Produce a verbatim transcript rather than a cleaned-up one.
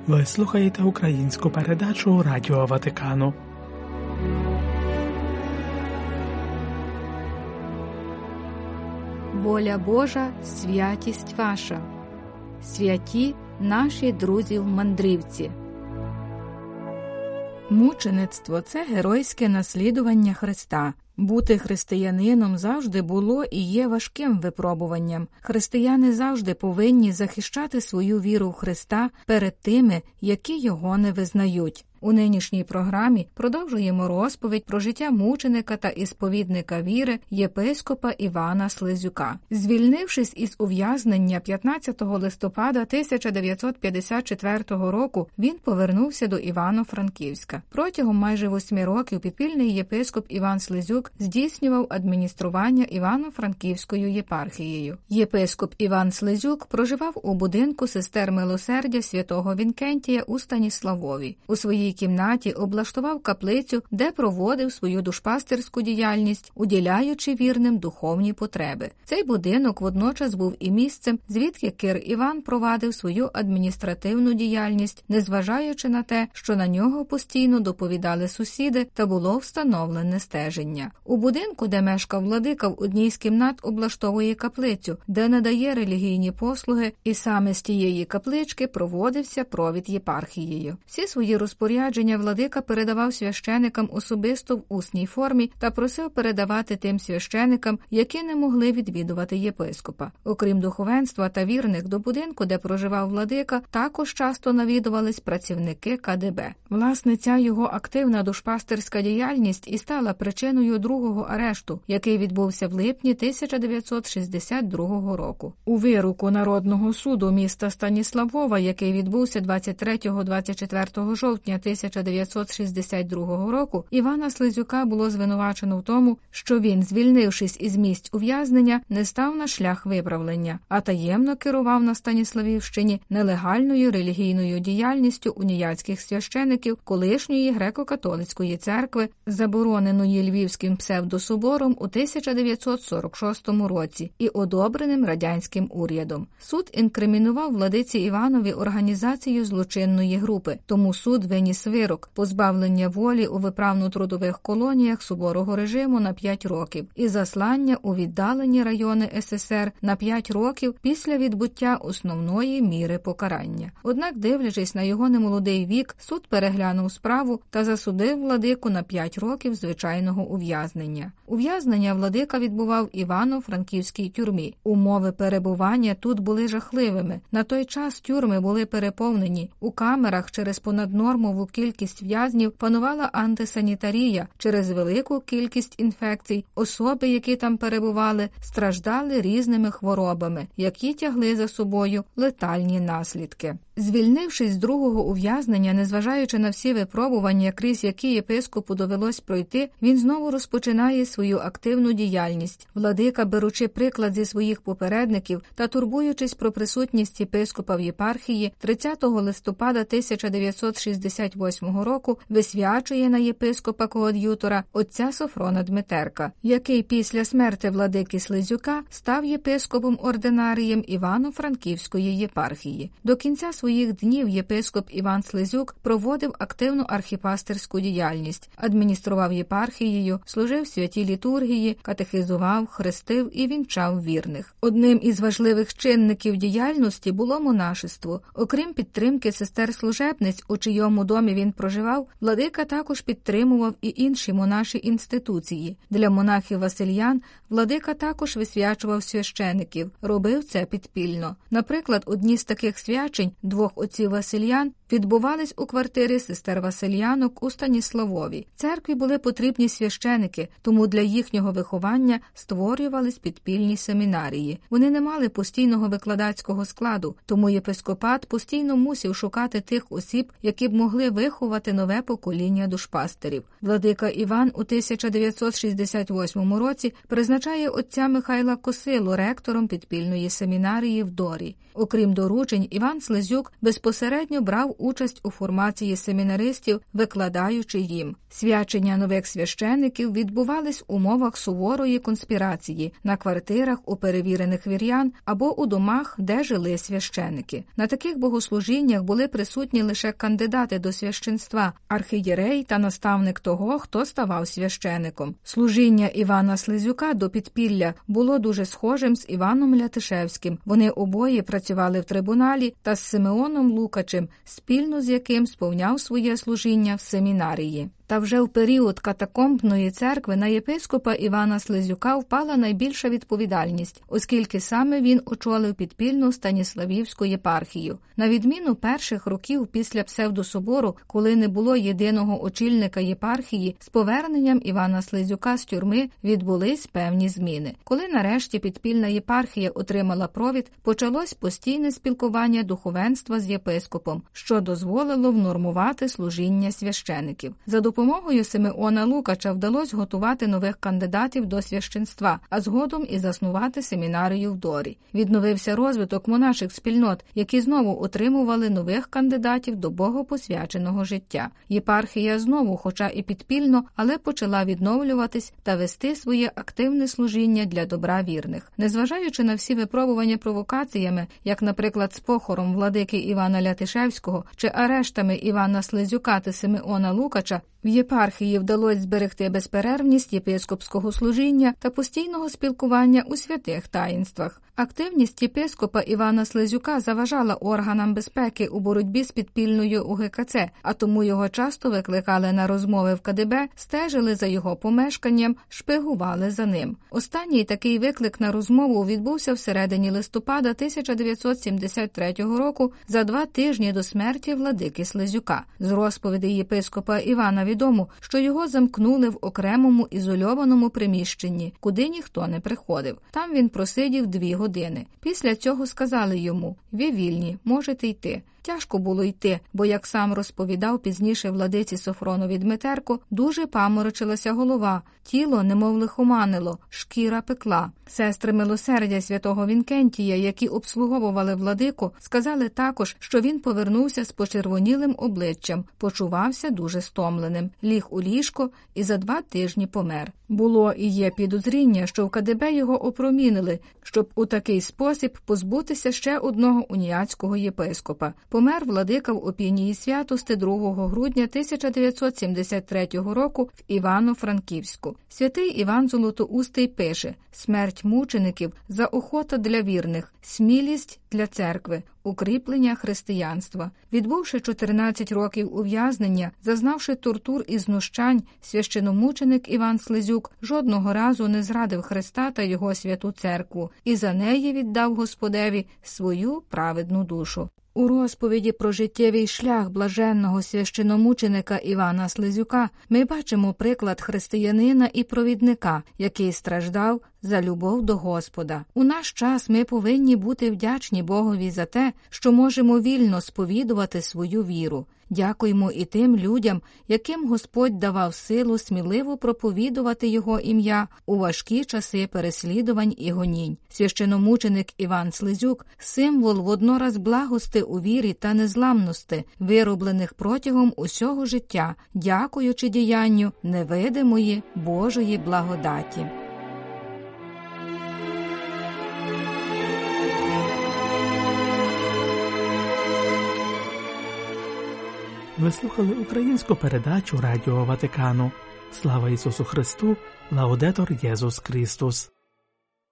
Ви слухаєте українську передачу Радіо Ватикану. Воля Божа, святість ваша. Святі наші друзі-мандрівці. Мучеництво – це геройське наслідування Христа. Бути християнином завжди було і є важким випробуванням. Християни завжди повинні захищати свою віру в Христа перед тими, які його не визнають. У нинішній програмі продовжуємо розповідь про життя мученика та ісповідника віри єпископа Івана Слизюка. Звільнившись із ув'язнення п'ятнадцятого листопада тисяча дев'ятсот п'ятдесят четвертого року, він повернувся до Івано-Франківська. Протягом майже восьми років підпільний єпископ Іван Слизюк здійснював адміністрування Івано-Франківською єпархією. Єпископ Іван Слизюк проживав у будинку сестер Милосердя святого Вінкентія у Станіславові. У своїй кімнаті облаштував каплицю, де проводив свою душпастерську діяльність, уділяючи вірним духовні потреби. Цей будинок водночас був і місцем, звідки кир Іван провадив свою адміністративну діяльність, незважаючи на те, що на нього постійно доповідали сусіди та було встановлене стеження. У будинку, де мешкав владика, в одній з кімнат облаштовує каплицю, де надає релігійні послуги, і саме з тієї каплички проводився провід єпархією. Всі свої розпорядження владика передавав священикам особисто в усній формі та просив передавати тим священикам, які не могли відвідувати єпископа. Окрім духовенства та вірних, до будинку, де проживав владика, також часто навідувались працівники ка де бе. Власне, ця його активна душпастерська діяльність і стала причиною другого арешту, який відбувся в липні тисяча дев'ятсот шістдесят другого року. У вироку Народного суду міста Станіславова, який відбувся двадцять третього - двадцять четвертого жовтня тисяча дев'ятсот шістдесят другого року, Івана Слизюка було звинувачено в тому, що він, звільнившись із місць ув'язнення, не став на шлях виправлення, а таємно керував на Станіславівщині нелегальною релігійною діяльністю уніатських священиків колишньої греко-католицької церкви, забороненої Львівським псевдособором у тисяча дев'ятсот сорок шостому році і одобреним радянським урядом. Суд інкримінував владиці Іванові організацію злочинної групи, тому суд виніс вирок позбавлення волі у виправно-трудових колоніях суворого режиму на п'ять років і заслання у віддалені райони ес ес ер на п'ять років після відбуття основної міри покарання. Однак, дивлячись на його немолодий вік, суд переглянув справу та засудив владику на п'ять років звичайного ув'язнення. Ув'язнення владика відбував в Івано-Франківській тюрмі. Умови перебування тут були жахливими. На той час тюрми були переповнені. У камерах через понаднормову кількість в'язнів панувала антисанітарія. Через велику кількість інфекцій особи, які там перебували, страждали різними хворобами, які тягли за собою летальні наслідки. Звільнившись з другого ув'язнення, незважаючи на всі випробування, крізь які єпископу довелось пройти, він знову розпочинає свою активну діяльність. Владика, беручи приклад зі своїх попередників та турбуючись про присутність єпископа в єпархії, тридцятого листопада тисяча дев'ятсот шістдесят восьмого року висвячує на єпископа коад'ютора отця Софрона Дмитерка, який після смерти владики Слизюка став єпископом-ординарієм Івано-Франківської єпархії. До кінця своїх днів єпископ Іван Слизюк проводив активну архіпастерську діяльність, адміністрував єпархією, служив святій літургії, катехизував, хрестив і вінчав вірних. Одним із важливих чинників діяльності було монашество. Окрім підтримки сестер-служебниць, у чийому домі він проживав, владика також підтримував і інші монаші інституції. Для монахів-васильян владика також висвячував священиків, робив це підпільно. Наприклад, одні з таких свячень двох отців Васильян відбувались у квартирі сестер Васильянок у Станіславові. Церкві були потрібні священики, тому для їхнього виховання створювались підпільні семінарії. Вони не мали постійного викладацького складу, тому єпископат постійно мусив шукати тих осіб, які б могли виховати нове покоління душпастерів. Владика Іван у тисяча дев'ятсот шістдесят восьмому році призначає отця Михайла Косилу ректором підпільної семінарії в Дорі. Окрім доручень, Іван Слизюк Слезюк безпосередньо брав участь у формації семінаристів, викладаючи їм. Свячення нових священиків відбувались в умовах суворої конспірації на квартирах у перевірених вірян або у домах, де жили священики. На таких богослужіннях були присутні лише кандидати до священства, архієрей та наставник того, хто ставав священиком. Служіння Івана Слезюка до підпілля було дуже схожим з Іваном Лятишевським. Вони обоє працювали в трибуналі та з Симеоном Лукачем, спільно з яким сповняв своє служіння в семінарії. Та вже в період катакомбної церкви на єпископа Івана Слезюка впала найбільша відповідальність, оскільки саме він очолив підпільну Станіславівську єпархію. На відміну перших років після псевдособору, коли не було єдиного очільника єпархії, з поверненням Івана Слезюка з тюрми відбулись певні зміни. Коли нарешті підпільна єпархія отримала провід, почалось постійне спілкування духовенства з єпископом, що дозволило внормувати служіння священиків. За допомогою Симеона Лукача вдалося готувати нових кандидатів до священства, а згодом і заснувати семінарію в Дорі. Відновився розвиток монаших спільнот, які знову отримували нових кандидатів до богопосвяченого життя. Єпархія знову, хоча і підпільно, але почала відновлюватись та вести своє активне служіння для добра вірних. Незважаючи на всі випробування провокаціями, як, наприклад, з похором владики Івана Лятишевського чи арештами Івана Слезюка та Симеона Лукача, в єпархії вдалося зберегти безперервність єпископського служіння та постійного спілкування у святих таїнствах. Активність єпископа Івана Слезюка заважала органам безпеки у боротьбі з підпільною У Ге Ка Це, а тому його часто викликали на розмови в Ка Де Бе, стежили за його помешканням, шпигували за ним. Останній такий виклик на розмову відбувся всередині листопада тисяча дев'ятсот сімдесят третього року, за два тижні до смерті владики Слезюка. З розповідей єпископа Івана відомо, що його замкнули в окремому ізольованому приміщенні, куди ніхто не приходив. Там він просидів дві години. Після цього сказали йому: «Ви вільні, можете йти». Тяжко було йти, бо, як сам розповідав пізніше владиці Софронові Дмитерко, дуже паморочилася голова, тіло немов лихоманило, шкіра пекла. Сестри милосердя святого Вінкентія, які обслуговували владику, сказали також, що він повернувся з почервонілим обличчям, почувався дуже стомленим, ліг у ліжко і за два тижні помер. Було і є підозріння, що в Ка Де Бе його опромінили, щоб у такий спосіб позбутися ще одного уніатського єпископа. Помер владика в опінії святости другого грудня тисяча дев'ятсот сімдесят третього року в Івано-Франківську. Святий Іван Золотоустий пише: «Смерть мучеників – заохота для вірних, смілість для церкви, укріплення християнства». Відбувши чотирнадцять років ув'язнення, зазнавши тортур і знущань, священомученик Іван Слезюк жодного разу не зрадив Христа та його святу церкву і за неї віддав Господеві свою праведну душу. У розповіді про життєвий шлях блаженного священомученика Івана Слезюка ми бачимо приклад християнина і провідника, який страждав за любов до Господа. У наш час ми повинні бути вдячні Богові за те, що можемо вільно сповідувати свою віру. Дякуємо і тим людям, яким Господь давав силу сміливо проповідувати Його ім'я у важкі часи переслідувань і гонінь. Священомученик Іван Слезюк – символ воднораз благости у вірі та незламності, вироблених протягом усього життя, дякуючи діянню невидимої Божої благодаті. Ви слухали українську передачу Радіо Ватикану. Слава Ісусу Христу! Лаудетор Єсус Христос!